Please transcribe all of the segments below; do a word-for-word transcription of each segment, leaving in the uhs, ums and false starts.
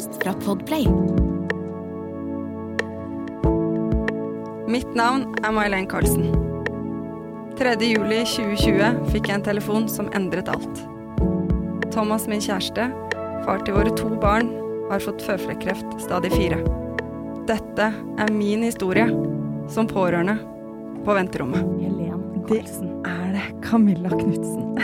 podcast fra Podplay. Mitt navn er May-Len Carlsen. tredje juli tjue tjue fikk jeg en telefon som endret alt. Thomas, min kjæreste, far til våre to barn, har fått føflekkreft stadie fire. Dette er min historie som pårørende på venterommet. Helen Carlsen. Det er det, Camilla Knudsen.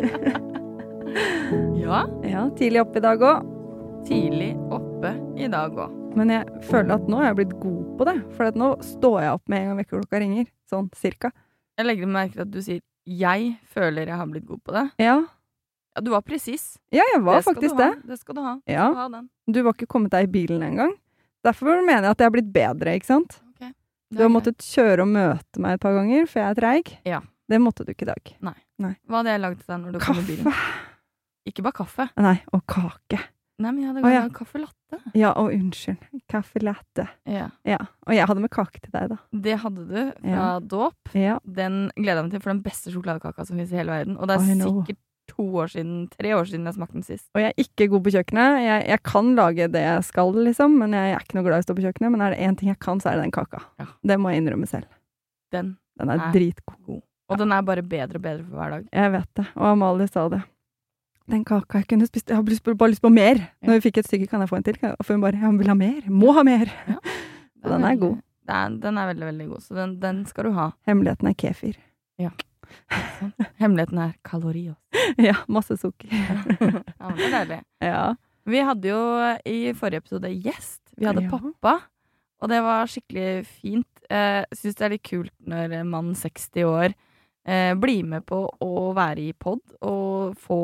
Ja, Ja, tidlig oppe i dag også. tidlig oppe i dag også. Men jeg føler at nå er jeg blitt god på det, for at nå står jeg opp med en gang vekkerklokka ringer, sånn cirka. Jeg legger merke til at du sier, jeg føler jeg har blitt god på det. Ja, Ja, du var precis. ja jeg var Det skal faktisk du ha. det. Det skal du ha. Du Ja. skal ha den. Du var ikke kommet deg i bilen en gang. Derfor mener jeg at jeg har blitt bedre, ikke sant? Ok. Du har måttet kjøre og møte meg et par ganger, for jeg er treig. Ja. Det måtte du ikke i dag. Hva hadde jeg laget til deg når du kom i bilen? Kaffe. Ikke bare kaffe. Nei, og kake. Nei, men jeg hadde Å, ja. laget kaffe latte. Ja, og unnskyld. Kaffe latte. Ja. Ja, og jeg hadde med kake til deg da. Det hadde du fra Ja. dåp. Ja, Den gleder jeg meg til for den beste sjokoladekaka som finnes i hele verden. Og det er I know. sikkert to år siden, tre år siden jeg smakte den sist. og jeg er ikke god på kjøkkenet. Jeg, jeg kan lage det jeg skal, liksom, men jeg er ikke noe glad i å stå på kjøkkenet. Men er det en ting jeg kan, så er det den kaka. Ja. Det må jeg innrømme selv. Den Den er Nei. dritgod. god. Og den er bare bedre og bedre for hver dag. Jeg vet det, og Amalie sa det. Den kaka jeg kunne spist, jeg har lyst på, bare lyst på mer. Ja. Når vi fikk et stykke, kan jeg få en til? Og hun bare, jeg vil ha mer, må ha mer. Ja. Og den er veldig- god. Det er, den er veldig, veldig god. Så den, den skal du ha. Hemmeligheten er kefir. Hemmeligheten er kalorier. Ja, masse sukker. Ja, men det er deilig. Ja. Vi hadde jo i forrige episode gjest. Vi hadde Ja. pappa, og det var skikkelig fint. Jeg eh, synes det er litt kult når en mann seksti år eh, blir med på å være i podd og få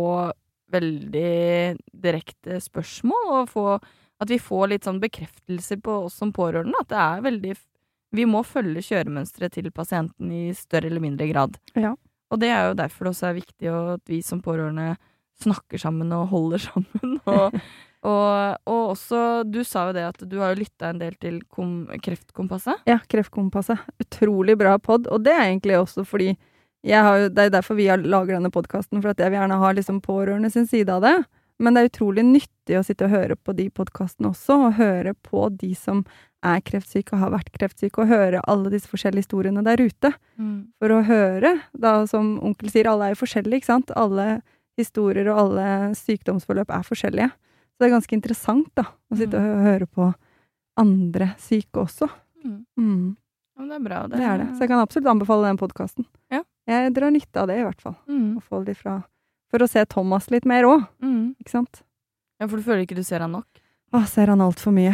veldig direkte spørsmål, og få, at vi får litt sånn bekreftelser på oss som pårørende, at det er veldig vi må følge kjøremønstret til pasienten i større eller mindre grad. Ja. Og det er jo derfor det også er viktig at vi som pårørende snakker sammen og holder sammen. Og, og, og også, du sa jo det at du har jo lyttet en del til kom, Kreftkompasset. Ja, Kreftkompasset. Utrolig bra podd, og det er egentlig også fordi jeg har jo, det er derfor vi har laget denne podcasten, for at jeg vil gjerne ha liksom pårørende sin side av det. Men det er utrolig nyttig å sitte og høre på de podcastene også, og høre på de som er kreftsyke og har vært kreftsyke, og høre alle disse forskjellige historiene der ute. Mm. For å høre, da som onkel sier, alle er jo forskjellige, ikke sant? Alle historier og alle sykdomsforløp er forskjellige. Så det er ganske interessant da, å sitte og høre på andre syke også. Mm. Mm. Ja, men det er bra. Det er det. Så jeg kan absolutt anbefale den podcasten. Ja. Jeg drar nytte av det i hvert fall. Mm. Og få det fra, for å se Thomas litt mer også, Mm. ikke sant? Ja, for du føler ikke du ser han nok? Åh, ser han alt for mye.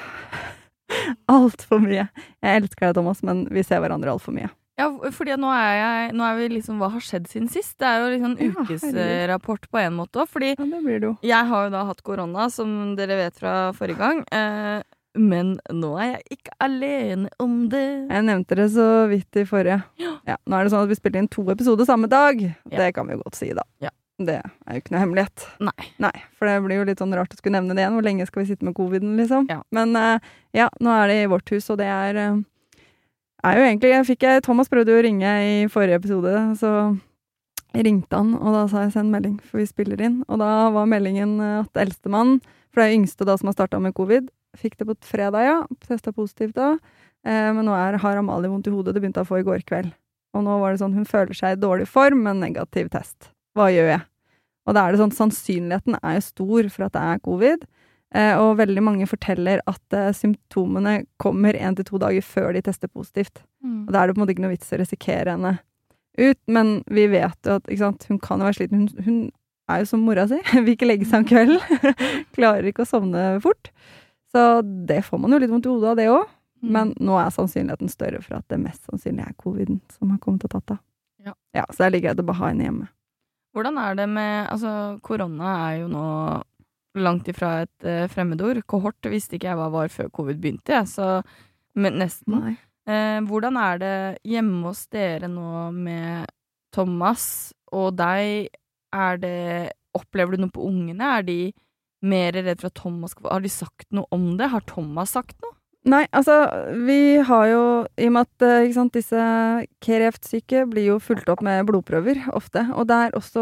Alt for mye. Jeg elsker deg, Thomas, men vi ser hverandre alt for mye. Ja, fordi nå er, jeg, nå er vi liksom, hva har skjedd siden sist? Det er jo liksom Ja, ukesrapport på en måte også, fordi Ja, det blir det jo. jeg har jo da hatt korona, som dere vet fra forrige gang, eh, men nå er jeg ikke alene om det. Jeg nevnte det så vidt i forrige. Ja, nå er det sånn at vi spiller inn to episoder samme dag. Ja. Det kan vi jo godt si da. Ja. Det er jo ikke noe hemmelighet. Nei. Nei, for det blir jo litt sånn rart å skulle nevne det igjen. Hvor lenge skal vi sitte med coviden, liksom? Ja. Men eh, ja, nå er det i vårt hus, og det er, eh, er jo egentlig, jeg fikk jeg, Thomas prøvde jo å ringe i forrige episode, så ringte han, og da sa jeg send melding, for vi spiller inn. Og da var meldingen eh, at eldstemann, for det er jo yngste da som har startet med covid, fikk det på fredag, ja, testet positivt da, eh, men nå er, har Amalie vondt i hodet, det begynte å få i går kveld. Og nå var det sånn, hun føler seg i dårlig form, men negativ test. Hva gjør jeg? Og da er det sånn, sannsynligheten er jo stor for at det er covid, eh, og veldig mange forteller at eh, symptomene kommer en til to dager før de tester positivt. Mm. Og da er det på en måte ikke noe vits å risikere henne ut, men vi vet jo at, ikke sant, hun kan jo være sliten, hun, hun er jo som mora si, vil ikke legge seg om kvelden, klarer ikke å sovne fort. Så det får man jo litt vondt i hodet av det også, Mm. men nå er sannsynligheten større for at det mest sannsynlig er coviden som har kommet og tatt av. Ja. Ja, så det er like greit å bare ha henne hjemme. Hvordan er det med, altså korona er jo nå langt ifra et uh, fremmedord. Kohort visste ikke jeg hva var før covid begynte, jeg, så men nesten. Nei. Eh, hvordan er det hjemme hos dere nå med Thomas og deg? Er det, opplever du noe på ungene? Er de mer redd for at Thomas skal få, har de sagt noe om det? Har Thomas sagt noe? Nei, altså, vi har jo, i og med at ikke sant, disse kreftsyke blir jo fulgt opp med blodprøver ofte, og der også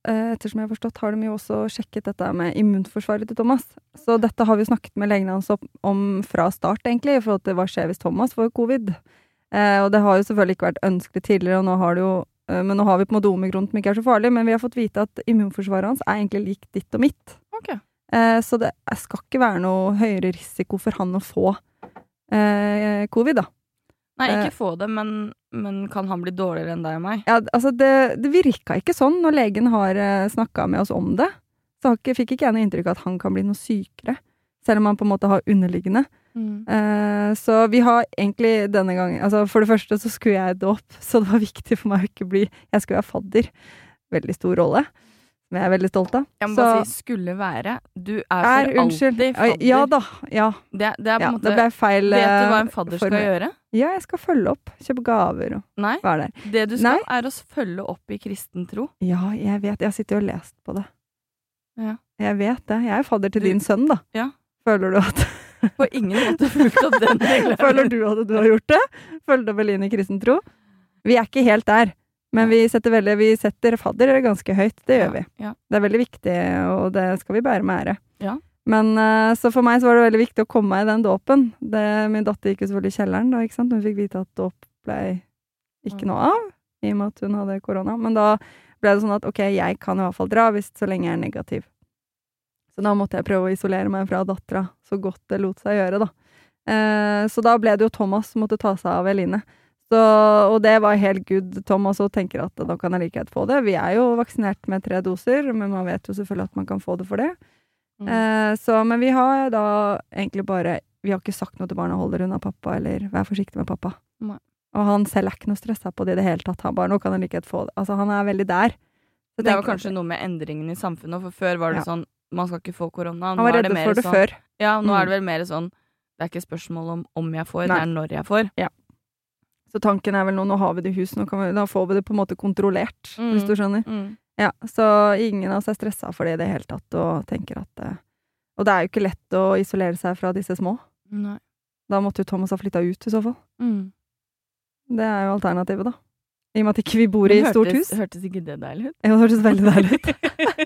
eh, ettersom jeg har forstått, har de jo også sjekket dette med immunforsvaret til Thomas. Så dette har vi snakket med legene hans om fra start, egentlig, i forhold til hva skjer hvis Thomas får covid. Eh, og det har jo selvfølgelig ikke vært ønskelig tidligere, og nå har det jo, eh, men nå har vi på en måte omikron som ikke er så farlig, men vi har fått vite at immunforsvaret hans er egentlig likt ditt og mitt. Ok. Eh, så det skal ikke være noe høyere risiko for han å få eh, covid, da. Nei, ikke få det, men, men kan han bli dårligere enn deg og meg? Ja, altså det, det virka ikke sånn når legen har uh, snakket med oss om det. Så har ikke, fikk ikke jeg noe inntrykk av at han kan bli noe sykere, selv om han på en måte har underliggende. Mm. Uh, så vi har egentlig denne gangen, altså for det første så skulle jeg dåp, så det var viktig for meg å ikke bli, jeg skulle være fadder. Veldig stor rolle, som jeg er veldig stolt av. Jeg må så, bare si skulle være, du er for er, unnskyld. alltid fadder. Ja da, ja. Det, det er på en ja, måte, det ble feil. Vet du hva en fadder skal meg. gjøre? Ja, jeg skal følge opp, kjøpe gaver og Nei, være der. Det du skal Nei. er å følge opp i kristen tro. Ja, jeg vet, jeg sitter jo og lest på det. Ja. Jeg vet det, jeg er fadder til du, din sønn da. Ja. Føler du at på ingen måte fulgt opp den reglen. Føler du at du har gjort det? Føler du vel inn i kristen tro? Vi er ikke helt der, men vi setter, veldig, vi setter fadder ganske høyt, det gjør vi. Ja, ja. Det er veldig viktig, og det skal vi bære med ære. Ja. Men uh, så for meg så var det veldig viktig å komme meg i den dåpen. Det, min datter gikk jo selvfølgelig i kjelleren da, ikke sant? Hun fikk vite at dåp ble ikke noe av, i og med at hun hadde korona. Men da ble det sånn at, ok, jeg kan i hvert fall dra, hvis så lenge jeg er negativ. Så da måtte jeg prøve å isolere meg fra dattera, så godt det lot seg gjøre da. Uh, så da ble det jo Thomas som måtte ta seg av Eline. Så, og det var helt good. Thomas også tenker at da kan jeg like greit få det. Vi er jo vaksinert med tre doser, men man vet jo selvfølgelig at man kan få det for det. Mm. Eh, så, men vi har da egentlig bare, vi har ikke sagt noe til barna, hold dere unna pappa, eller vær forsiktig med pappa. Nei. Og han selv er ikke noe stresset på det i det hele tatt. Han bare, nå kan jeg like greit få det. Altså, han er veldig der. Så det var kanskje noe med endringen i samfunnet, for før var det ja. sånn, man skal ikke få korona. Han var redd for det sånn, før. Ja, nå mm. er det vel mer sånn, det er ikke spørsmål om om jeg får, Nei. det er når jeg får. Ja. Så tanken er vel nå, nå har vi det i hus, nå kan vi, da får vi det på en måte kontrollert, mm. hvis du skjønner. Mm. Ja, så ingen av oss er stresset for det i det hele tatt, og tenker at, og det er jo ikke lett å isolere seg fra disse små. Nei. Da måtte jo Thomas ha flyttet ut i så fall. Mm. Det er jo alternativet da. I og med at ikke vi bor i hørtes, stort hus. Hørtes ikke det deilig ut? Ja, det hørtes veldig deilig ut.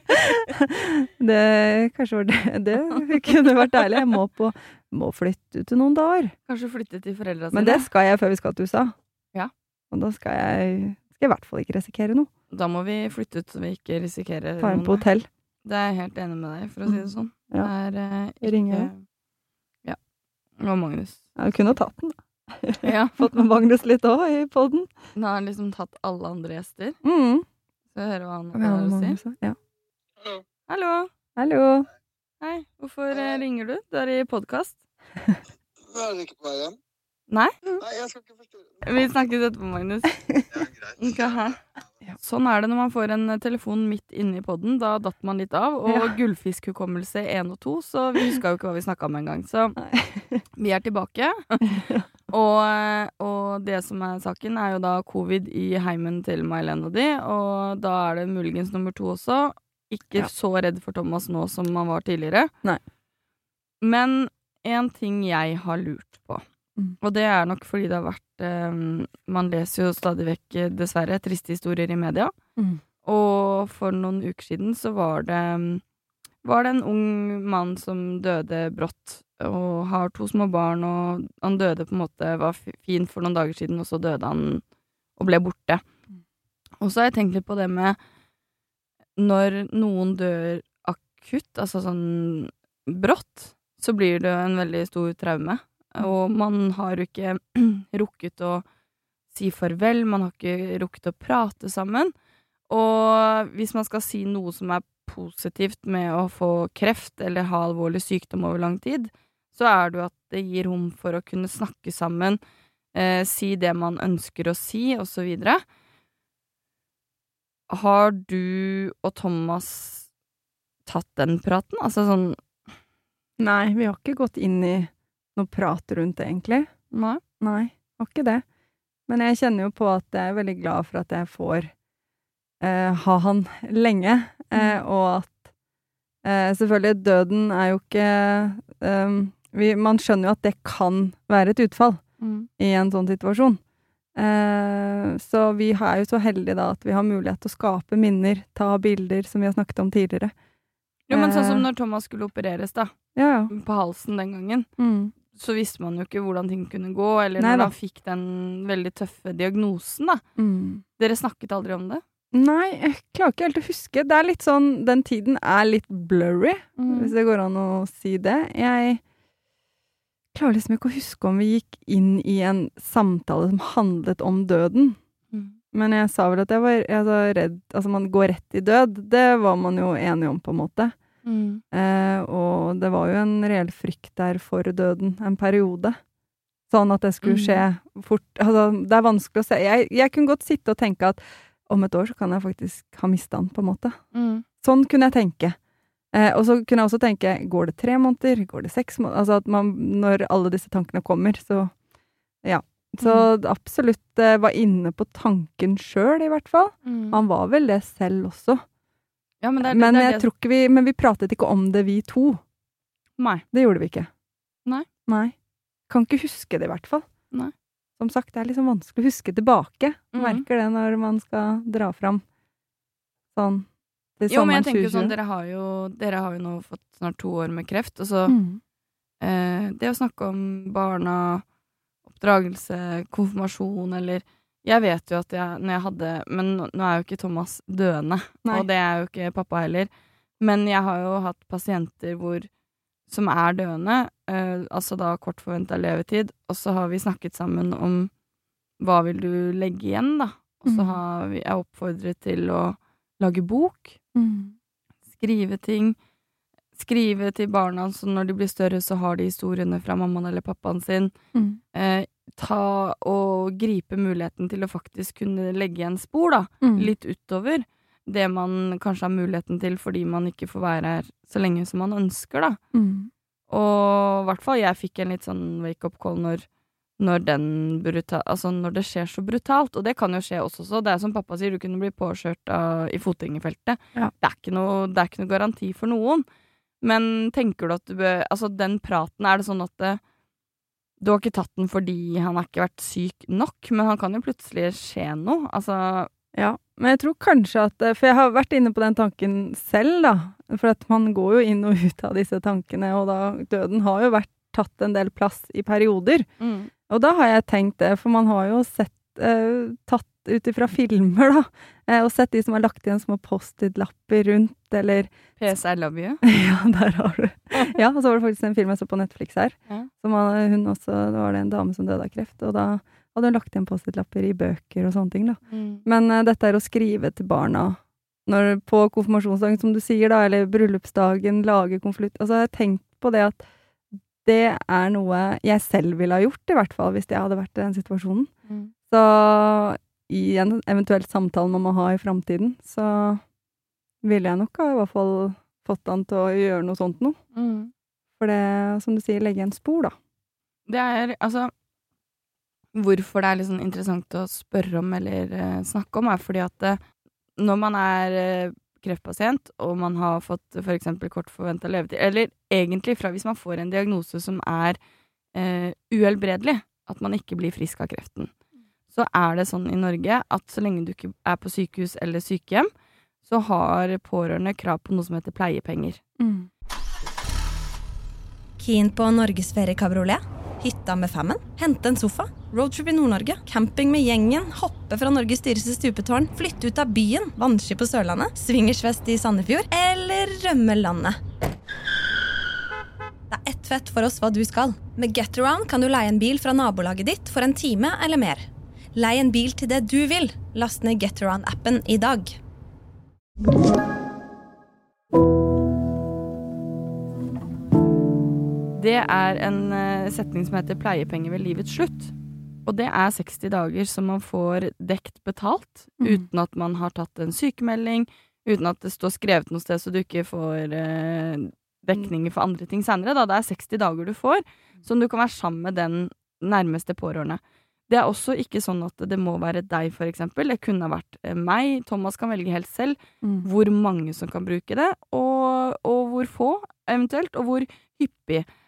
det, kanskje var det, det kunne vært deilig. Jeg må, på, må flytte ut til noen dager. Kanskje flytte til foreldrene sine? Men det skal jeg før vi skal til U S A. Ja. Og da skal jeg, skal jeg i hvert fall ikke risikere noe. Da må vi flytte ut så vi ikke risikerer Ta inn på hotell. Det er jeg helt enig med deg, for å si det sånn. Ja. Det er uh, ikke... Ringer. Ja. Og Magnus. Ja, du kunne tatt den da. Ja. Fått med Magnus litt også i podden. Nå har han liksom tatt alle andre gjester. Mm. Så hører hva han ja, har å si. Ja. Hallo. Hallo. Hei, hvorfor Hei. ringer du? Du er i podcast. Jeg er ikke på vei hjem. Nei? Nei, jeg skal ikke forstyrre. Vi snakkes etterpå, Magnus. Ja, greit. Okay, sånn er det når man får en telefon midt inne i podden. Da datt man litt av. Og ja. gullfiskhukommelse én og to, så vi husker jo ikke hva vi snakket om en gang. Så vi er tilbake. og, og det som er saken er jo da covid i heimen til May-Len og de. Og da er det muligens nummer to også. Ikke ja. så redd for Thomas nå som man var tidligere. Nei. Men en ting jeg har lurt på. Mm. Og det er nok fordi det har vært um, man leser jo stadig vekk dessverre triste historier i media. Mm. Og for noen uker siden så var det var det en ung mann som døde brått og har to små barn, og han døde på en måte, var fin for noen dager siden, og så døde han og ble borte. Mm. Og så har jeg tenkt litt på det med når noen dør akutt, altså sånn brått, så blir det en veldig stor traume. Og man har jo ikke rukket å si farvel, man har ikke rukket å prate sammen. Og hvis man skal si noe som er positivt med å få kreft eller ha alvorlig sykdom over lang tid, så er det jo at det gir rom for å kunne snakke sammen, eh, si det man ønsker å si, og så videre. Har du og Thomas tatt den praten? Altså sånn... Nei, vi har ikke gått inn i noe prat rundt det, egentlig. Nei. Nei, har ikke det. Men jeg kjenner jo på at jeg er veldig glad for at jeg får eh, ha han lenge, eh, mm. og at eh, selvfølgelig døden er jo ikke um, vi, man skjønner jo at det kan være et utfall mm. i en sånn situasjon. Eh, så vi er jo så heldige da at vi har mulighet til å skape minner, ta bilder, som vi har snakket om tidligere. Jo, men sånn Eh, som når Thomas skulle opereres da, Ja, ja. på halsen den gangen, Mm. så visste man jo ikke hvordan ting kunne gå, eller Nei når da. han fikk den veldig tøffe diagnosen da. Mm. Dere snakket aldri om det? Nei, jeg klarer ikke helt å huske. Det er litt sånn, den tiden er litt blurry, Mm. hvis det går an å si det. Jeg klarer liksom ikke å huske om vi gikk inn i en samtale som handlet om døden. Mm. Men jeg sa vel at jeg var, jeg var redd, altså man går rett i død, det var man jo enig om på en måte. Mm. Eh, og det var jo en reell frykt der for døden, en periode. Sånn at det skulle skje fort. Altså, det er vanskelig å se. Jeg, jeg kunne godt sitte og tenke at om et år så kan jeg faktisk ha mistet han, på en måte. Mm. Sånn kunne jeg tenke. Eh, og så kunne jeg også tenke, går det tre måneder? Går det seks måneder? Altså at man, når alle disse tankene kommer, så ja. Så absolutt eh, var inne på tanken selv, i hvert fall. Mm. Han var vel det selv også. Ja, men det er, Men det er jeg det. tror ikke vi, men vi pratet ikke om det, vi to. Nei. Det gjorde vi ikke. Nei. Nei. Kan ikke huske det, i hvert fall. Nei. Som sagt, det er liksom vanskelig å huske tilbake. Mhm. Merker det når man skal dra fram sånn til Jo, men sommeren jeg tenker jo sånn, tjue tjue. dere har jo, dere har jo nå fått snart to år med kreft, og så Mm. eh, det å snakke om barna, oppdragelse, konfirmasjon, eller jeg vet jo at jeg, når jeg hadde, men nå, nå er jo ikke Thomas døende, Nei. og det er jo ikke pappa heller, men jeg har jo hatt pasienter hvor, som er døende, eh, altså da kort forventet levetid, og så har vi snakket sammen om hva vil du legge igjen da, og så Mhm. har vi, jeg oppfordret til å lage bok, Mm. skrive ting, skrive til barna, så når de blir større så har de historiene fra mammaen eller pappaen sin, Mm. eh, ta og gripe muligheten til å faktisk kunne legge igjen spor da, Mm. litt utover det man kanskje har muligheten til fordi man ikke får være her så lenge som man ønsker da. Mm. Og i hvert fall jeg fikk en litt sånn wake-up call når, når den brutal, altså når det skjer så brutalt, og det kan jo skje også så, det er som pappa sier, du kunne bli påkjørt av, i fotgjengerfeltet. Ja. Det er ikke noe, det er ikke noe garanti for noen. Men tenker du at du bør, altså den praten, er det sånn at det, du har ikke tatt den fordi han har ikke vært syk nok, men han kan jo plutselig skje noe, altså. Ja, men jeg tror kanskje at, for jeg har vært inne på den tanken selv da, for at man går jo inn og ut av disse tankene, og da døden har jo vært tatt en del plass i perioder. Mm. Og da har jeg tenkt det, for man har jo sett, eh, tatt ut ifra filmer da, eh, og sett de som har lagt igjen små post-it-lapper rundt, eller P S I love you. ja, der har du. Ja, og så var det faktisk en film jeg så på Netflix her, Ja. som var, hun også, da var det en dame som døde av kreft, og da hadde hun lagt igjen post-it-lapper i bøker og sånne ting da. Mm. Men eh, dette er å skrive til barna når, på konfirmasjonsdagen, som du sier da, eller bryllupsdagen, lage konvolutt. Altså, jeg har tenkt på det at det er noe jeg selv ville ha gjort, i hvert fall, hvis jeg hadde vært i den situasjonen. Mm. Så i en eventuelt samtale man må ha i fremtiden, så ville jeg nok ha i hvert fall fått han til å gjøre noe sånt nå. Mm. For det, som du sier, legge en spor da. Det er, altså, hvorfor det er litt sånn interessant å spørre om eller eh, snakke om, er fordi at eh, når man er eh, kreftpasient, og man har fått for eksempel kort forventet levetid, eller egentlig fra hvis man får en diagnose som er eh, uhelbredelig, at man ikke blir frisk av kreften, så er det sånn i Norge at så lenge du ikke er på sykehus eller sykehjem, så har pårørende krav på noe som heter pleiepenger. Mm. Keen på Norges ferie kabriolet? Hytta med femmen? Hente en sofa? Roadtrip i Nord-Norge? Camping med gjengen? Hoppe fra Norges dyreste stupetårn? Flytte ut av byen? Vannski på Sørlandet? Swingersfest i Sandefjord? Eller rømme landet? Det er ett fett for oss hva du skal. Med GetAround kan du leie en bil fra nabolaget ditt for en time eller mer. Lei en bil til det du vil. Last ned GetAround-appen i dag. Det er en uh, setning som heter pleiepenger ved livets slutt. Og det er seksti dager som man får dekt betalt, Mm. uten at man har tatt en sykemelding, uten at det står skrevet noe sted så du ikke får uh, dekninger for andre ting senere. Da. Det er seksti dager du får, som du kan være sammen med den nærmeste pårørende. Det er også ikke sånn at det må være deg, for eksempel. Det kunne ha vært uh, meg. Thomas kan velge helt selv Mm. hvor mange som kan bruke det, og, og hvor få eventuelt, og hvor hyppig.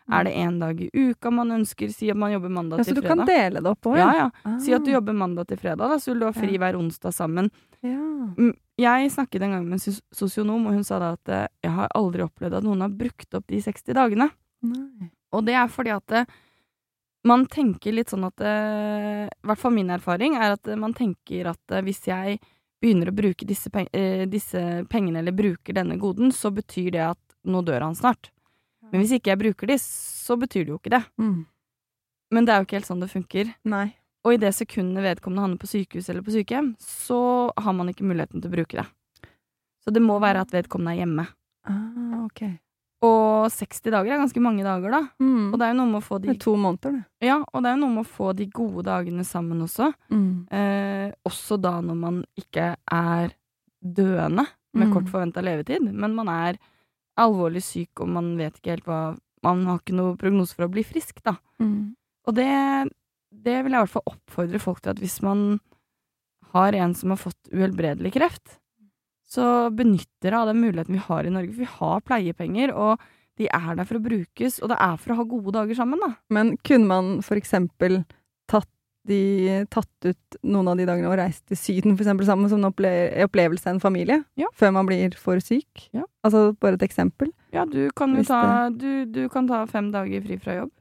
Er det en dag i uka man ønsker? Si at man jobber mandag Ja, til så du fredag. kan dele det opp også, Ja, ja. ja. Si at du jobber mandag til fredag, da, så vil du ha fri Ja. hver onsdag sammen. Ja. Mm, Jeg snakket en gang med en sos- sosionom, og hun sa da at eh, jeg har aldri opplevd at noen har brukt opp de seksti dagene. Nei. Og det er fordi at eh, man tenker litt sånn at eh, I hvert fall min erfaring er at eh, man tenker at eh, hvis jeg begynner å bruke disse, peng eh, disse pengene, eller bruker denne goden, så betyr det at nå dør han snart. Men hvis ikke jeg bruker de, så betyr det jo ikke det. Mm. Men det er jo ikke helt sånn det funker. Nei. Og i det sekundet vedkommende havner på sykehus eller på sykehjem, så har man ikke muligheten til å bruke det. Så det må være at vedkommende er hjemme. Ah, ok. Og seksti dager er ganske mange dager, da. Mm. Og det er jo noe med å få de Det er to måneder, det. Ja, og det er jo noe med å få de gode dagene sammen også. Mm. Eh, også da når man ikke er døende med Mm. kort forventa levetid, men man er alvorlig syk, og man vet ikke helt hva Man har ikke noe prognose for å bli frisk, da. Mm. Og det, det vil jeg i hvert fall oppfordre folk til, at hvis man har en som har fått uhelbredelig kreft, så benytter av den muligheten vi har i Norge. For vi har pleiepenger, og de er der for å brukes, og det er for å ha gode dager sammen, da. Men kunne man for eksempel tatt, de, tatt ut noen av de dagene og reist til Syden for eksempel sammen som en opple opplevelse av en familie? Ja. Før man blir for syk? Ja. Altså bare et eksempel? Ja, du kan jo Hvis ta, du, du kan ta fem dager fri fra jobb.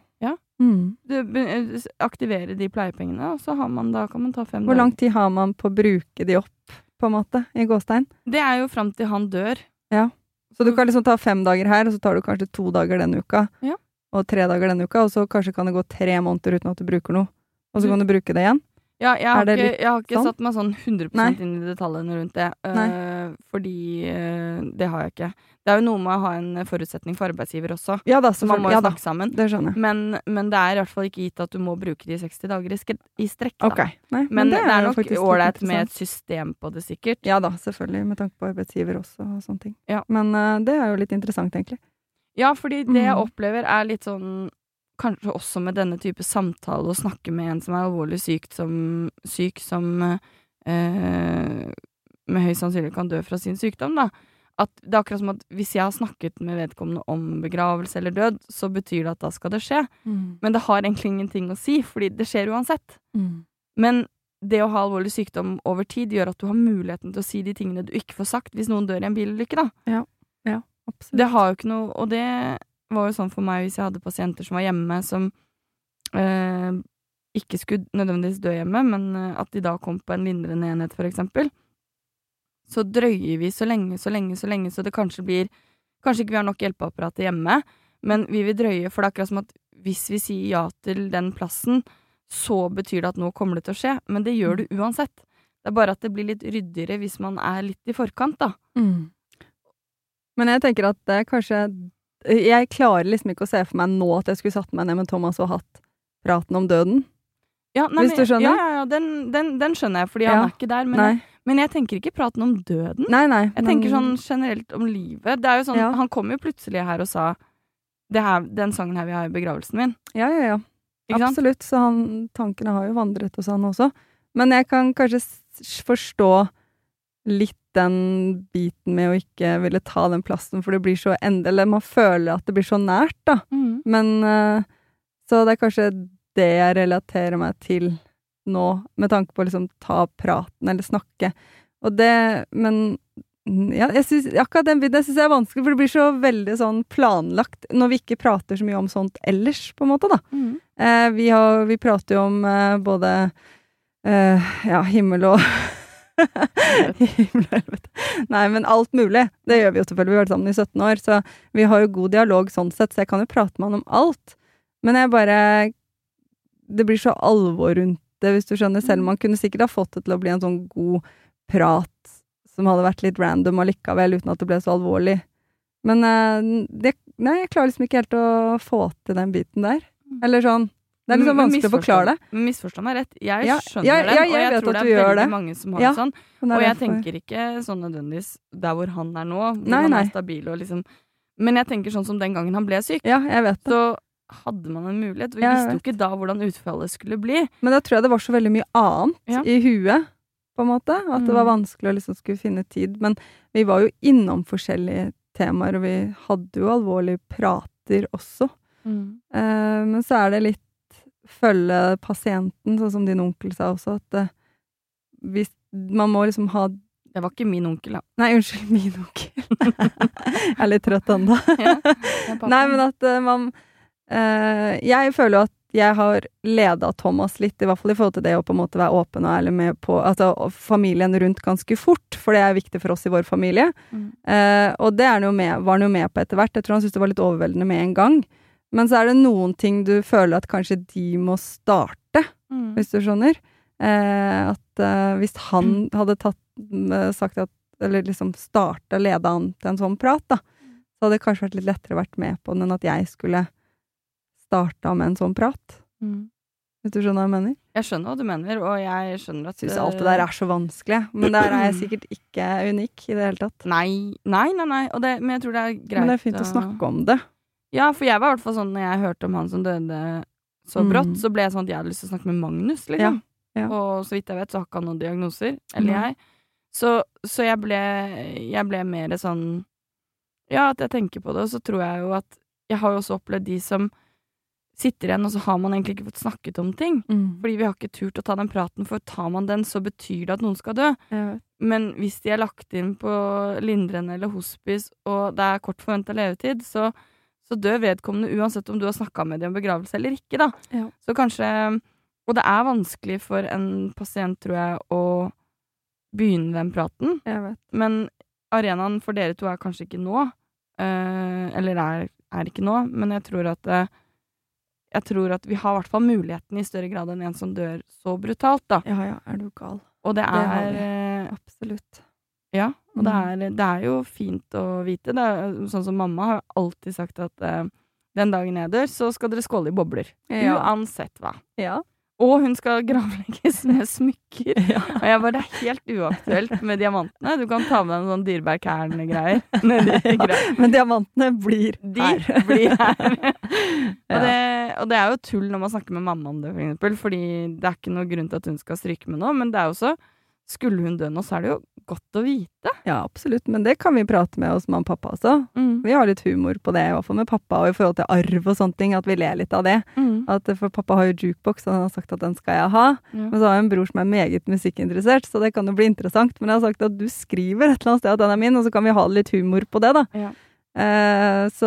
Mm. Du be- aktiverer de pleiepengene, og så har man, da kan man ta fem Hvor dager. lang tid har man på å bruke de opp, på en måte, i gåstein? Det er jo fram til han dør. Så du kan liksom ta fem dager her, og så tar du kanskje to dager denne uka, Ja. og tre dager denne uka, og så kanskje kan det gå tre måneder uten at du bruker noe, og så Du- kan du bruke det igjen. Ja, jeg har Er det ikke, litt jeg har ikke sånn? satt meg sånn hundre prosent inn i detaljene rundt det, Nei. øh, fordi øh, det har jeg ikke. Det er jo noe med å ha en forutsetning for arbeidsgiver også, Ja da, så man må selvfølgelig. jo Ja da, snakke sammen. det skjønner jeg. Men, men det er i hvert fall ikke gitt at du må bruke de seksti dager i, sk i strekk, da. Ok, nei, Men, det er jo nok faktisk litt ålreit med interessant. et system på det, sikkert. Ja da, selvfølgelig, med tanke på arbeidsgiver også og sånne ting. Ja. Men eh, det er jo litt interessant, egentlig. Ja, fordi det jeg Mm. opplever er litt sånn, kanskje også med denne type samtale, å snakke med en som er alvorlig syk, som, syk, som eh, med høy sannsynlighet kan dø fra sin sykdom, da. At det er akkurat som at hvis jeg har snakket med vedkommende om begravelse eller død, så betyr det at da skal det skje. Men det har egentlig ingenting å si, fordi det skjer uansett. Mm. Men det å ha alvorlig sykdom over tid gjør at du har muligheten til å si de tingene du ikke får sagt hvis noen dør i en bilulykke, da. Absolutt. Det har jo ikke noe, og det var jo sånn for meg hvis jeg hadde pasienter som var hjemme, som eh, ikke skulle nødvendigvis dø hjemme, men eh, at de da kom på en lindrende enhet, for eksempel. Så drøyer vi så lenge, så lenge, så lenge, så det kanskje blir Kanskje ikke vi har nok hjelpeapparat hjemme, men vi vil drøye, for det er akkurat som at hvis vi sier ja til den plassen, så betyr det at nå kommer det til å skje, men det gjør det uansett. Det er bare at det blir litt ryddigere hvis man er litt i forkant, da. Mm. Men jeg tenker at det er kanskje Jeg klarer liksom ikke å se for meg nå at jeg skulle satt meg ned med Thomas og hatt praten om døden. Ja, nei, Hvis men- du skjønner? Ja, ja, ja, den, den, den skjønner jeg, fordi Ja. han er ikke der, men Nei. jeg, men jeg tenker ikke praten om døden. Nei, nei. Jeg tenker sånn generelt om livet. Det er jo sånn, Ja. han kom jo plutselig her og sa det her, den sangen her vi har i begravelsen min. Ja, ja, ja. Ikke sant? Absolutt. Så han, tankene har jo vandret hos han også. Men jeg kan kanskje s- forstå litt den biten med å ikke ville ta den plassen, for det blir så endelig. Man føler at det blir så nært, da. Mm. Men eh, så det er kanskje det jeg relaterer meg til nå, med tanke på å liksom ta praten eller snakke. Og det, men ja, jeg synes, akkurat den biten synes jeg er vanskelig, for det blir så veldig sånn planlagt når vi ikke prater så mye om sånt ellers, på en måte, da. Mm. Eh, vi, har, vi prater jo om eh, både eh, ja, himmel og himmel og helvete. Nei, men alt mulig. Det gjør vi jo selvfølgelig. Vi har vært sammen i sytten år, så vi har jo god dialog sånn sett, så jeg kan jo prate med han om alt. Men jeg bare det blir så alvor rundt det, hvis du skjønner. Selv om man kunne sikkert ha fått det til å bli en sånn god prat som hadde vært litt random allikevel, uten at det ble så alvorlig. Men eh, det, nei, jeg klarer liksom ikke helt å få til den biten der. Eller sånn. Det er liksom Men vanskelig å forklare det. Men misforstå meg rett. Jeg Ja, skjønner ja, den, ja, og jeg jeg vet tror at det du er gjør veldig det. mange som har Ja, det sånn. Men det Og er jeg derfor- tenker ikke sånn nødvendigvis der hvor han er nå, hvor Nei, han nei. er stabil og liksom. Men jeg tenker sånn som den gangen han ble syk, Ja, jeg vet det. så hadde man en mulighet. Vi Ja, jeg visste jo vet. ikke da hvordan utfallet skulle bli. Men da tror jeg det var så veldig mye annet Ja. i huet, på en måte. At det var Mm. vanskelig å liksom skulle finne tid. Men vi var jo innom forskjellige temaer, og vi hadde jo alvorlige prater også. Mm. Eh, men så er det litt følge pasienten, sånn som din onkel sa også, at eh, hvis man må liksom ha Det var ikke min onkel, da. Nei, unnskyld, min onkel. Jeg er litt trøtt enda. Ja, det er pappa. Nei, men at eh, man eh, Jeg føler jo at jeg har ledet Thomas litt, i hvert fall i forhold til det å på en måte være åpen og ærlig med på altså, familien rundt ganske fort, for det er viktig for oss i vår familie. Mm. Eh, og det er han jo med, var han jo med på etter hvert. Jeg tror han syntes det var litt overveldende med en gang. Men så er det noen ting du føler at kanskje de må starte, Mm. hvis du skjønner. Eh, at eh, hvis han hadde tatt, eh, sagt at, eller liksom startet, ledet han til en sånn prat, da, så hadde det kanskje vært litt lettere vært med på den enn at jeg skulle starta med en sånn prat. Mm. Hvis du skjønner hva jeg mener? Jeg skjønner hva du mener, og jeg skjønner at Jeg synes alt det der er så vanskelig, men der er jeg sikkert ikke unik i det hele tatt. Nei, nei, nei, nei. Og det, men jeg tror det er greit Men det er fint å snakke om det. Ja, for jeg var i hvert fall sånn, når jeg hørte om han som døde så brått, Mm. så ble jeg sånn at jeg hadde lyst til å snakke med Magnus, liksom. Ja, ja. Og så vidt jeg vet, så har ikke han noen diagnoser, eller Nei. jeg. Så, så jeg ble, jeg ble mer sånn, ja, at jeg tenker på det, og så tror jeg jo at, jeg har jo også opplevd de som sitter igjen, og så har man egentlig ikke fått snakket om ting. Mm. Fordi vi har ikke turt å ta den praten, for tar man den, så betyr det at noen skal dø. Jeg vet. Men hvis de er lagt inn på lindrende eller hospice, og det er kort forventet levetid, så, så dør vedkommende uansett om du har snakket med dem om begravelse eller ikke, da. Ja. Så kanskje, og det er vanskelig for en pasient, tror jeg, å begynne den praten. Jeg vet. Men arenaen for dere to er kanskje ikke nå, eh, eller er, er ikke nå, men jeg tror at eh, jeg tror at vi har i hvert fall muligheten i større grad enn en som dør så brutalt, da. Ja, ja, er du gal? Og det Det har er vi. eh, Absolutt. Ja, og det Mm. er, det er jo fint å vite. Det er, sånn som mamma har alltid sagt at eh, den dagen jeg dør, så skal dere skåle i bobler. Ja. Uansett hva. Ja. Og hun skal gravlegges med smykker. Ja. Og jeg bare, det er helt uaktuelt med diamantene. Du kan ta med deg en sånn dyrebar kern-greier. nedi gra- Men diamantene blir De her. blir her. Ja. og, det, og det er jo tull når man snakker med mamma om det, for eksempel, fordi det er ikke noe grunn til at hun skal stryke med noe, men det er jo også, skulle hun dø nå, så er det jo godt å vite. Ja, absolutt. Men det kan vi prate med hos mamma og pappa også. Mm. Vi har litt humor på det, i hvert fall med pappa, og i forhold til arv og sånne ting, at vi ler litt av det. Mm. At, for pappa har jo jukebox, og han har sagt at den skal jeg ha. Ja. Men så har jeg en bror som er meget musikkinteressert, så det kan jo bli interessant. Men jeg har sagt at du skriver et eller annet sted at den er min, og så kan vi ha litt humor på det, da. Ja. Eh, så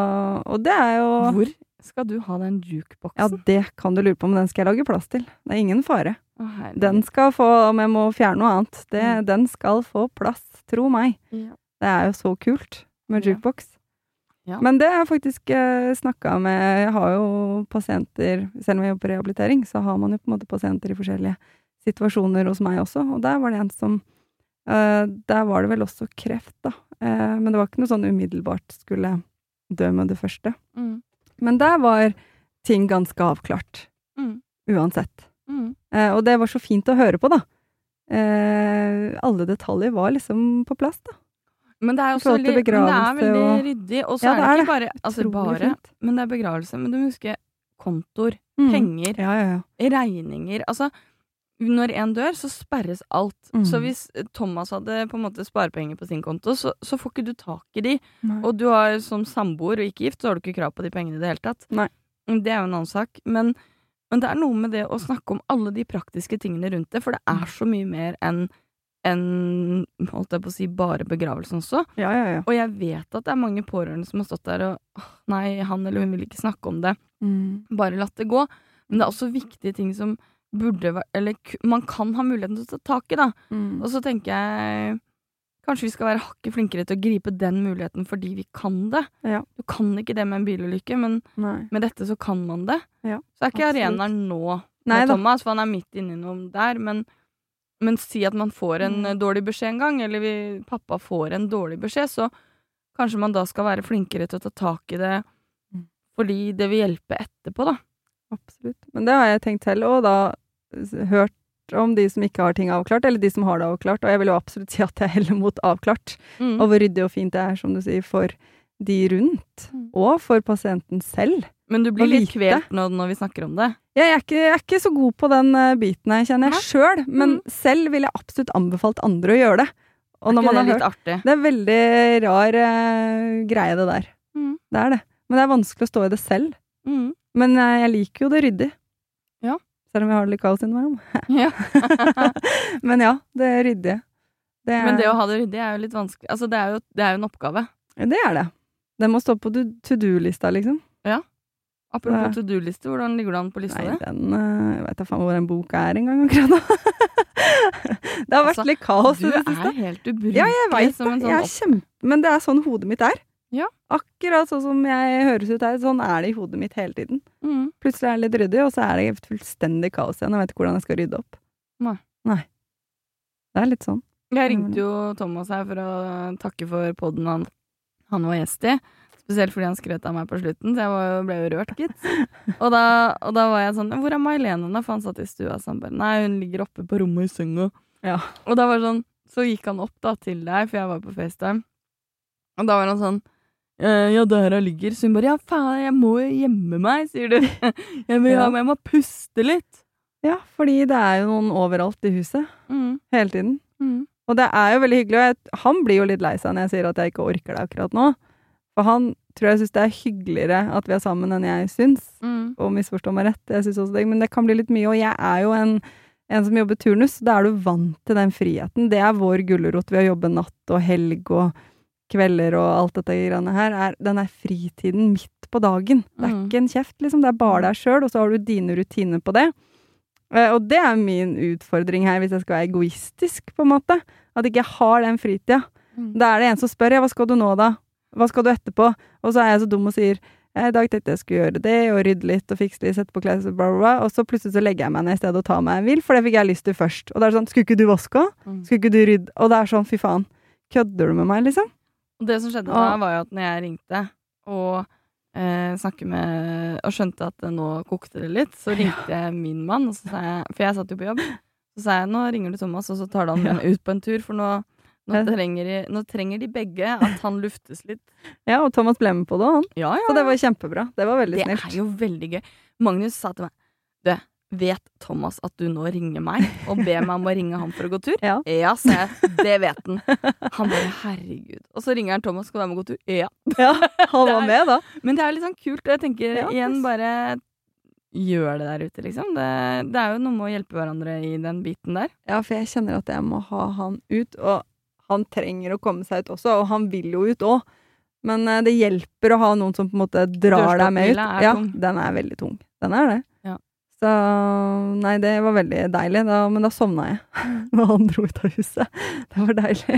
Og det er jo Hvor skal du ha den jukeboxen? Ja, det kan du lure på, men den skal jeg lage plass til. Det er ingen fare. Å, herregud. Den skal få, om jeg må fjerne noe annet, det, Mm. den skal få plass, tro meg. Ja. Det er jo så kult med Ja. jukebox. Ja. Men det har jeg faktisk eh, snakket med, jeg har jo pasienter, selv om jeg jobber på rehabilitering, så har man jo på en måte pasienter i forskjellige situasjoner hos meg også, og der var det en som, eh, der var det vel også kreft da, eh, men det var ikke noe sånn umiddelbart skulle dø med det første. Mm. Men der var ting ganske avklart, Mm. uansett. Mm. Eh, og det var så fint å høre på, da. Eh, alle detaljer var liksom på plass, da. Men det er I også forhold til veldig, men det er begravelse veldig og- ryddig, og så Ja, er det, det er ikke bare, altså Utrolig bare, fint. men det er begravelse, men du må huske kontor, Mm. penger, Ja, ja, ja. regninger, altså, når en dør, så sperres alt. Mm. Så hvis Thomas hadde på en måte sparepenger på sin konto, så, så får ikke du tak i de. Nei. Og du har som samboer og ikke gift, så har du ikke krav på de pengene i det hele tatt. Nei. Det er jo en annen sak. Men, men det er noe med det å snakke om alle de praktiske tingene rundt det, for det er så mye mer enn enn, holdt jeg på å si, bare begravelsen også. Ja, ja, ja. Og jeg vet at det er mange pårørende som har stått der og «Åh, nei, han eller hun vil ikke snakke om det. Mm. Bare latt det gå. Men det er også viktige ting som burde være, eller ku- man kan ha muligheten til å ta tak i, da. Mm. Og så tenker jeg kanskje vi skal være hakket flinkere til å gripe den muligheten fordi vi kan det. Ja. Du kan ikke det med en bilulykke, men Nei. med dette så kan man det. Ja, så er ikke absolutt. arenaen nå Nei med da. Thomas, for han er midt inni noe der, men, men si at man får en Mm. eh, dårlig beskjed en gang, eller vi, pappa får en dårlig beskjed, så kanskje man da skal være flinkere til å ta tak i det, Mm. fordi det vil hjelpe etterpå, da. Absolutt. Men det har jeg tenkt selv, og da s- hørt om de som ikke har ting avklart, eller de som har det avklart, og jeg vil jo absolutt si at jeg heller mot avklart, Mm. og hvor ryddig og fint det er, som du sier, for de rundt, Mm. og for pasienten selv. Men du blir å litt vite. kvelt nå når vi snakker om det. Jeg er ikke, jeg er ikke så god på den eh, biten her, kjenner jeg Nei. selv, men selv vil jeg absolutt anbefalt andre å gjøre det. Og Er når ikke man det har litt hørt, artig? det er veldig rar eh, greie det der. Mm. Det er det. Men det er vanskelig å stå i det selv. Men eh, jeg liker jo det ryddig. Ja. Selv om jeg har det litt kaos innimellom. Ja. Men ja, det er ryddig. Det er, Men det å ha det ryddig er jo litt vanskelig. Altså, det er jo, det er jo en oppgave. det er det. Det må stå på to- to-do-lista, liksom. Apropos Ja. to-do-liste, hvordan ligger du an på lista Nei, di? den eh, Jeg vet da faen hvor den boka er en gang akkurat nå. Det har vært Altså, litt kaos Du i det siste. er helt ubrukelig Ja, jeg vet som en det. sånn Jeg er opp... kjempe... Men det er sånn hodet mitt er. Ja. Akkurat sånn som jeg høres ut her, sånn er det i hodet mitt hele tiden. Mm. Plutselig er det litt ryddig, og så er det fullstendig kaos igjen. Jeg vet ikke hvordan jeg skal rydde opp. Nei. Nei. Det er litt sånn. Jeg ringte jo Thomas her for å takke for podden han, han var gjest i. Spesielt fordi han skrøt av meg på slutten, så jeg var jo, ble jo rørt, gitt. Og da, og da var jeg sånn, hvor er May-Lene da? For han satt i stua, så han bare, nei, hun ligger oppe på rommet i senga. Ja. Og da var det sånn, så gikk han opp da til deg, for jeg var på FaceTime. Og da var han sånn, «Eh, ja, der han ligger. Så hun bare, ja, faen, jeg må jo gjemme meg, sier du. Jeg, vil, Ja. ha- jeg må puste litt. Ja, fordi det er jo noen overalt i huset. Mm. Hele tiden. Mm. Og det er jo veldig hyggelig, og jeg, han blir jo litt lei seg når jeg sier at jeg ikke orker det akkurat nå. For han tror jeg synes det er hyggeligere at vi er sammen enn jeg syns. Mm. Og misforstå meg rett, jeg synes også det, men det kan bli litt mye, og jeg er jo en, en som jobber turnus, da er du vant til den friheten. Det er vår gullerot ved å jobbe natt og helg og kvelder og alt dette greiene her, er den er fritiden midt på dagen. Det er Mm. ikke en kjeft, liksom, det er bare deg selv, og så har du dine rutiner på det. Eh, Og det er min utfordring her, hvis jeg skal være egoistisk, på en måte. At ikke jeg har den fritida. Mm. Da er det en som spør, ja, hva skal du nå da? Hva skal du etterpå? Og så er jeg så dum og sier, «Ja, i dag tenkte jeg skulle gjøre det, og rydde litt, og fikse litt, sette på klær, bla, bla, bla. Og så plutselig så legger jeg meg ned i stedet og tar meg en hvil, for det fikk jeg lyst til først. Og da er det sånn, skulle ikke du vaske? Mm. Skulle ikke du rydde? Og det er sånn, fy faen, kødder du med meg, liksom? Og det som skjedde Ja. da, var jo at når jeg ringte og eh, snakket med og skjønte at nå kokte det litt, så ringte jeg min mann, og så sa jeg, for jeg satt jo på jobb, så sa jeg, nå ringer du Thomas, og så tar han med ut på en tur, for nå, nå, Ja. trenger, de, nå trenger de begge at han luftes litt. Ja, og Thomas ble med på det, han. Ja, ja. Så det var kjempebra. Det var veldig Det snilt. er jo veldig gøy. Magnus sa til meg, du, vet Thomas at du nå ringer meg og ber meg om å ringe han for å gå tur? Ja. Ja, sa jeg. Det vet han. Han bare, herregud. Og så ringer han Thomas, skal du være med og gå tur? Ja. Ja, han var Det er- med da. Men det er litt sånn kult, og jeg tenker Ja, igjen ass. bare gjør det der ute, liksom. Det, det er jo noe med å hjelpe hverandre i den biten der. Ja, for jeg kjenner at jeg må ha han ut, og han trenger å komme seg ut også, og han vil jo ut også. Men eh, det hjelper å ha noen som på en måte drar deg med ut. Dørstokkmila er Ja, tung. den er veldig tung. Den er det. Ja. Så nei, det var veldig deilig, da, men da sovna jeg når han dro ut av huset. Det var deilig.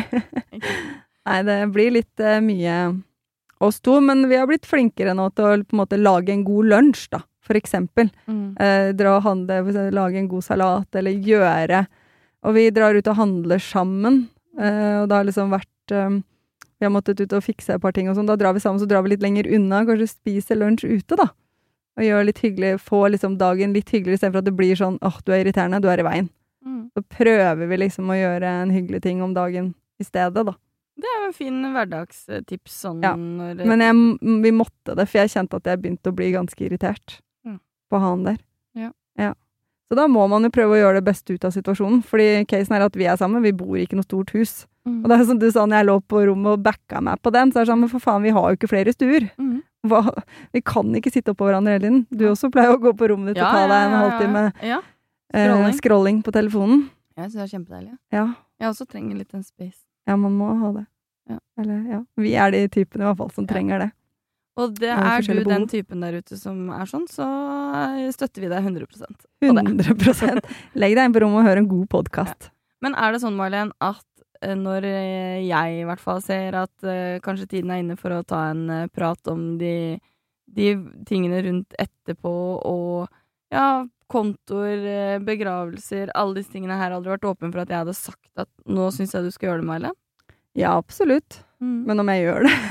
Nei, det blir litt eh, mye oss to, men vi har blitt flinkere nå til å på en måte lage en god lunsj, da, for eksempel. Mm. Eh, dra og handle, for eksempel, lage en god salat, eller gjøre. Og vi drar ut og handler sammen, eh, og det har liksom vært eh, vi har måttet ut og fikse et par ting og sånn, da drar vi sammen, så drar vi litt lenger unna, kanskje spise lunsj ute da, og gjør litt hyggelig, få liksom dagen litt hyggelig, i stedet for at det blir sånn, åh, du er irriterende, du er i veien. Mm. Så prøver vi liksom å gjøre en hyggelig ting om dagen i stedet da. Det er jo en fin hverdagstips sånn Ja, når Men jeg, vi måtte det, for jeg kjente at jeg begynte å bli ganske irritert Mm. på han der. Ja. Ja. Så da må man jo prøve å gjøre det beste ut av situasjonen, fordi casen er at vi er sammen, vi bor ikke i noe stort hus. Mm. Og det er som du sa, når jeg lå på rommet og backa meg på den, så er det sånn, men for faen, vi har jo ikke flere stuer. Mm. Hva? Vi kan ikke sitte oppå hverandre hele tiden. Du også pleier å gå på rommet ditt og ta deg en halvtime Ja. eh, Scrolling. scrolling på telefonen. Jeg synes det er kjempedeilig. Ja. Jeg også trenger litt en space. Ja, man må ha det. Ja. Eller, ja. Vi er de typene i hvert fall som Ja. trenger det. Og det Og er du forskjellige den behov. typen der ute som er sånn, så støtter vi deg hundre prosent på det. hundre prosent. Legg deg inn på rommet og hør en god podcast. Men er det sånn, May-Len, at eh, når eh, jeg i hvert fall ser at eh, kanskje tiden er inne for å ta en eh, prat om de, de tingene rundt etterpå, og ja, kontoer, eh, begravelser, alle disse tingene her, hadde du vært åpen for at jeg hadde sagt at nå synes jeg du skal gjøre det, May-Len? Ja, absolutt. Mm. Men om jeg gjør det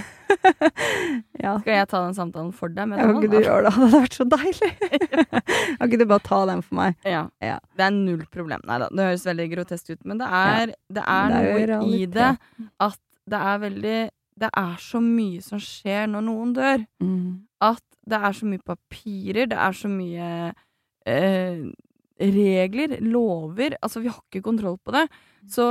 ja. Skal jeg ta den samtalen for deg? Med Kan den, ikke du da? gjøre det? Det hadde vært så deilig. Kan ikke du bare ta den for meg? Ja. Ja. Det er null problem. Neida, det høres veldig grotesk ut, men det er, det er, Det er jo noe i realitet. det at det er veldig Det er så mye som skjer når noen dør. Mm. At det er så mye papirer, det er så mye eh, regler, lover. Altså, vi har ikke kontroll på det. Så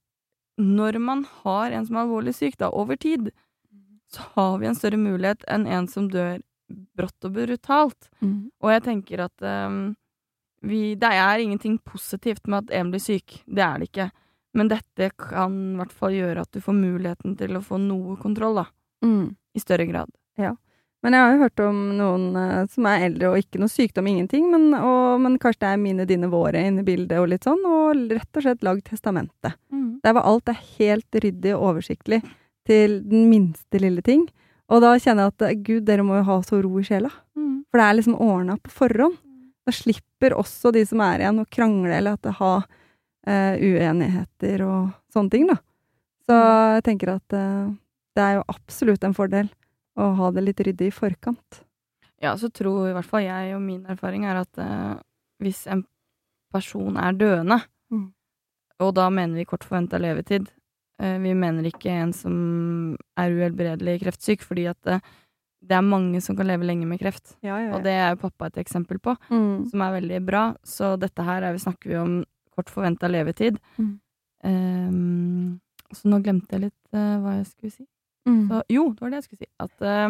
når man har en som er alvorlig syk, da, over tid, så har vi en større mulighet enn en som dør brått og brutalt. Mm. Og jeg tenker at um, vi, det er ingenting positivt med at en blir syk. Det er det ikke. Men dette kan i hvert fall gjøre at du får muligheten til å få noe kontroll, da. Mm. I større grad. Ja. Men jeg har jo hørt om noen uh, som er eldre og ikke noe sykdom, ingenting, men, og, men kanskje det er mine, dine, våre inne i bildet og litt sånn, og rett og slett lagd testamentet. Mm. Der var alt er helt ryddig og oversiktlig til den minste lille ting. Og da kjenner jeg at Gud, dere må jo ha så ro i sjela. Mm. For det er liksom ordnet på forhånd. Da slipper også de som er igjen å krangle eller at det har uh, uenigheter og sånne ting da. Så jeg tenker at uh, det er jo absolutt en fordel å ha det litt ryddig i forkant. Ja, så tror i hvert fall jeg, og min erfaring er at uh, hvis en person er døende, mm. og da mener vi kort forventet levetid, uh, vi mener ikke en som er uhelbredelig kreftsyk, fordi at uh, det er mange som kan leve lenge med kreft. Ja, ja, ja. Og det er jo pappa et eksempel på, mm. som er veldig bra. Så dette her er, vi snakker vi om kort forventet levetid. Mm. Um, så nå glemte jeg litt uh, hva jeg skulle si. Mm. Så, jo, det var det jeg skulle si. At uh,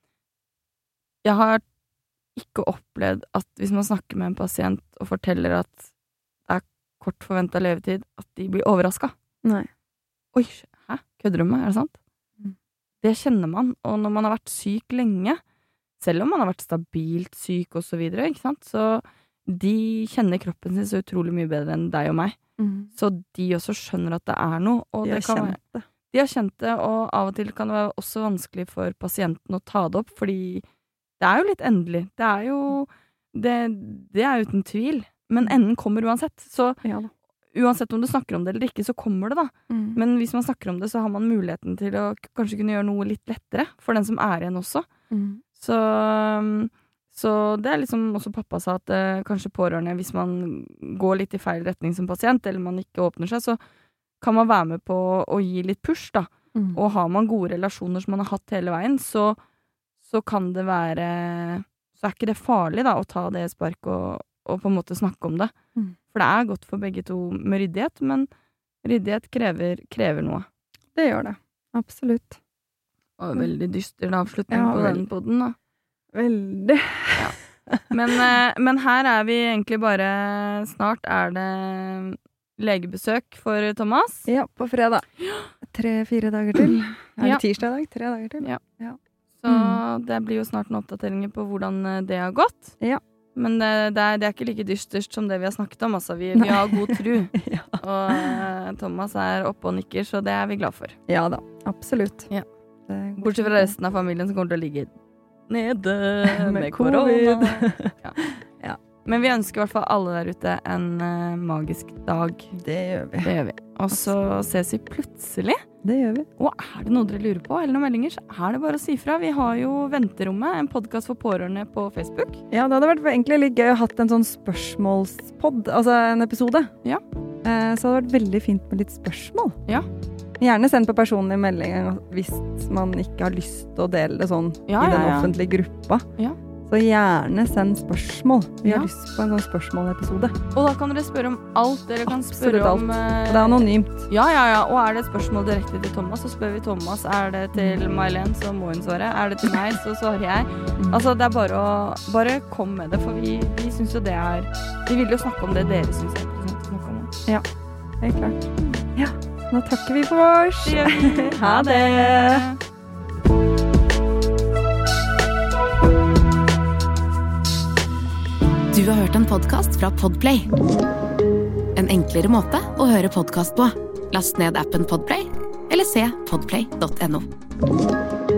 jeg har ikke opplevd at hvis man snakker med en pasient og forteller at det er kort forventet levetid, at de blir overrasket. Nei. Oi, hæ? Kødder du med? Er det sant? Mm. Det kjenner man. Og når man har vært syk lenge, selv om man har vært stabilt syk og så videre, ikke sant? Så de kjenner kroppen sin så utrolig mye bedre enn deg og meg. Mm. Så de også skjønner at det er noe. Og de det har kan kjent det. De har kjent det, og av og til kan det være også vanskelig for pasienten å ta det opp, fordi det er jo litt endelig. Det er jo det, det er uten tvil. Men enden kommer uansett. Så ja, uansett om du snakker om det eller ikke, så kommer det da. Mm. Men hvis man snakker om det, så har man muligheten til å kanskje kunne gjøre noe litt lettere for den som er igjen også. Mm. Så, så det er liksom også pappa sa at eh, kanskje pårørende, hvis man går litt i feil retning som pasient, eller man ikke åpner seg, så kan man være med på å gi litt push da. Mm. Og har man gode relasjoner som man har hatt hele veien, så, så kan det være, så er ikke det farlig da, å ta det spark og, og på en måte snakke om det. Mm. For det er godt for begge to med ryddighet, men ryddighet krever, krever noe. Det gjør det. Absolutt. Og veldig dyster avslutning ja, på den podden da. Veldig. Ja. Men, men her er vi egentlig bare, snart er det legebesøk for Thomas. Ja, på fredag. Tre-fire dager til. Er det ja. tirsdag i dag? Tre dager til. Ja. Ja. Så mm. det blir jo snart noen oppdateringer på hvordan det har gått. Ja. Men det, det, er, det er ikke like dysterst som det vi har snakket om. Altså, vi, vi har god tro. Ja. Og uh, Thomas er oppe og nikker, så det er vi glad for. Ja da, absolutt. Ja. Bortsett fra resten av familien som kommer til å ligge nede med, med korona. Ja. Ja. Men vi ønsker i hvert fall alle der ute en uh, magisk dag. Det gjør vi. Det gjør vi. Og så ses vi plutselig. Det gjør vi. Og er det noe dere lurer på, eller noen meldinger, så er det bare å si fra. Vi har jo Venterommet, en podcast for pårørende på Facebook. Ja, det hadde vært egentlig litt gøy å ha hatt en sånn spørsmålspod, altså en episode. Ja. Uh, så det hadde vært veldig fint med litt spørsmål. Ja. Gjerne send på personlig melding hvis man ikke har lyst til å dele det sånn ja, i den ja, ja. offentlige gruppa. Ja. Så gjerne send spørsmål. Vi ja. har lyst på en sånn spørsmålepisode. Og da kan dere spørre om alt. Dere kan Absolutt spørre om... alt. Og det er anonymt. Ja, ja, ja. Og er det et spørsmål direkte til Thomas, så spør vi Thomas. Er det til Mailen, så må hun svare. Er det til meg, så svarer jeg. Mm. Altså, det er bare å... Bare kom med det, for vi, vi synes jo det er... Vi vil jo snakke om det dere synes er interessant å snakke om. Ja, helt klart. Ja, nå takker vi for oss. Det gjør vi. Ha det! Du har hørt en podcast fra Podplay. En enklere måte å høre podcast på. Last ned appen Podplay, eller se podplay punktum no.